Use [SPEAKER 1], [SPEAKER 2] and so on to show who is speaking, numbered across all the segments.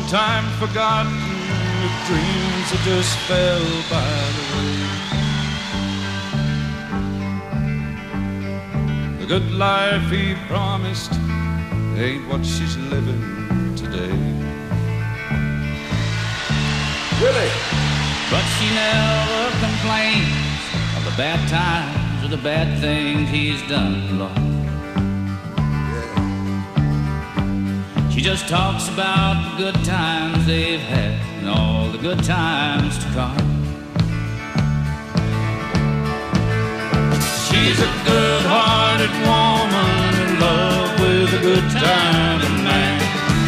[SPEAKER 1] time forgotten, with dreams that just fell by the way. The good life he promised ain't what she's living today.
[SPEAKER 2] Willie!
[SPEAKER 3] But she never complains of the bad times or the bad things he's done, Lord. She just talks about the good times they've had and all the good times to come.
[SPEAKER 1] She's a good-hearted woman in love with a good-timing man.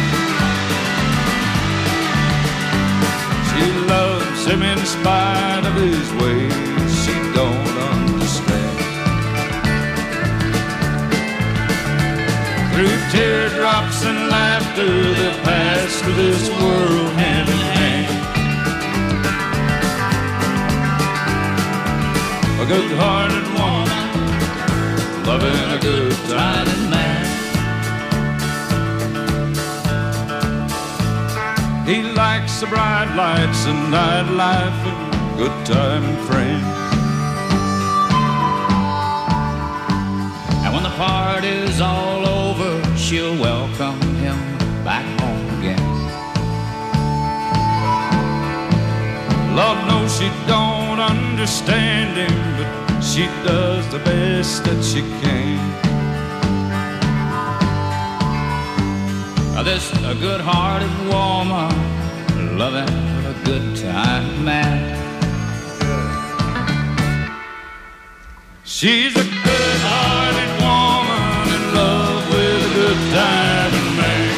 [SPEAKER 1] She loves him in spite of his ways she don't understand. Through teardrops and laughter they pass through this world hand in hand. A good-hearted woman loving a good-timing man. He likes the bright lights and nightlife and good-timing friends.
[SPEAKER 3] And when the party's all over, she'll welcome him back home again.
[SPEAKER 1] Lord knows she don't understand him, but she does the best that she can.
[SPEAKER 3] Now this a good-hearted woman loving a good-time man.
[SPEAKER 1] She's a good-hearted woman in love with a good-timing man.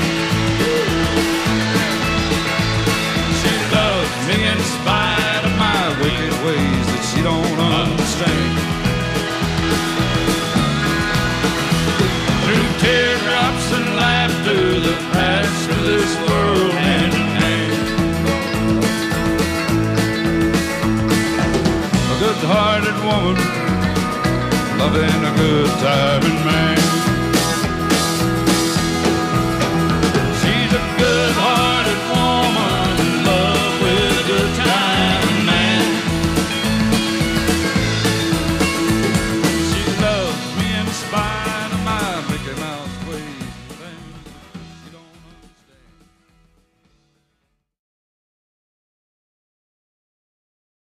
[SPEAKER 1] She loves me in spite of my wicked ways that she don't understand. Through teardrops and laughter that pass through this world hand in hand. A good-hearted woman loving a good-timing man.